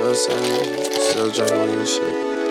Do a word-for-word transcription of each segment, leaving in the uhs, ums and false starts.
know what I'm saying? Still drinking and shit.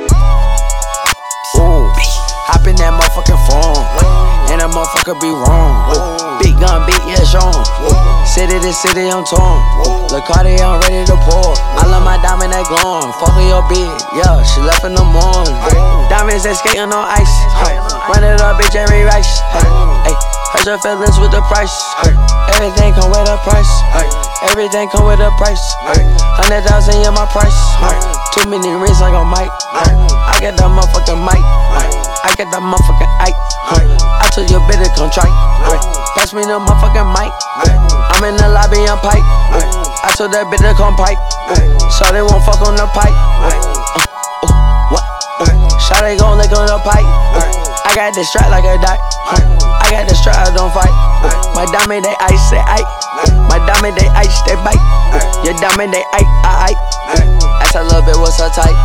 Ooh, hop in that motherfucking phone, and that motherfucker be wrong. Big gun, big yeah, Sean. City to city, I'm torn. Look, Cardi, I'm ready to pour. I love my diamond that glowing. Fuck with your bitch, yeah, she left in the morning. Diamonds that skating on ice. Run it up, bitch, every rice. Hey, hurt your feelings with the price. Everything come with a price. Everything come with a price. Hundred thousand in my price. Too many rings like a mic. I got that motherfucking mic. I got that motherfucking Ike. I told your bitch to come try. Pass me the motherfucking mic. I'm in the lobby, I'm pipe. I told that bitch to come pipe. So they won't fuck on the pipe. Uh, uh, what? Shot they gon' lick on the pipe. I got this strap like a dot. I got this strap, I don't fight. My diamond, they ice, they Ike. My diamond, they ice, they bite. Your diamond, they Ike, I Ike. Ask a little bit, what's her type?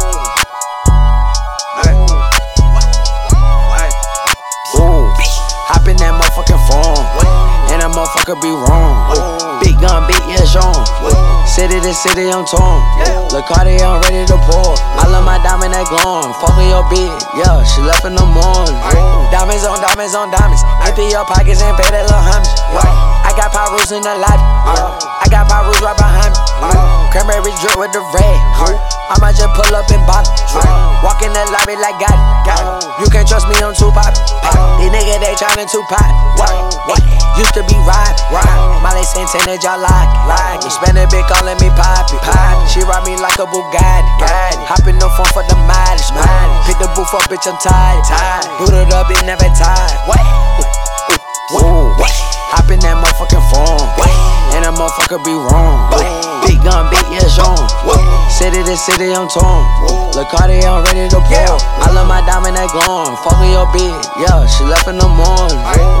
Ooh, hop in that motherfucking phone, and that motherfucker be wrong. Big gun, big yeah, Sean. City to city, I'm torn. Look, Cardi, I'm ready to pour. I love my diamond that glowing. Fuck with your bitch, yeah, she left in the morning. Diamonds on diamonds on diamonds. Empty your pockets and pay that little homage. I got Pyrus in the lobby. I got Pyrus right behind me. Cranberry drip with the red. I might just pull up and bop. Walk in the lobby like got it, got it. You can't trust me, I'm too pop. These niggas, they tryna too pop. Used to be ride, ride. Molly Santana, y'all like, like. You spend a bit calling me Poppy, Poppy. She ride me like a Bugatti, Bugatti. Hop in the phone for the mileage, mileage. Pick the booth up, bitch, I'm tired, tired. Booted up, it never tired. What? Ooh, hop in that motherfucking phone, and that motherfucker be wrong. Big gun, big yeah, Sean. City to city, I'm torn. Look, Cardi, I'm ready to pour. I love my diamond that glowing. Fuck with your bitch, yeah, she left in the morning.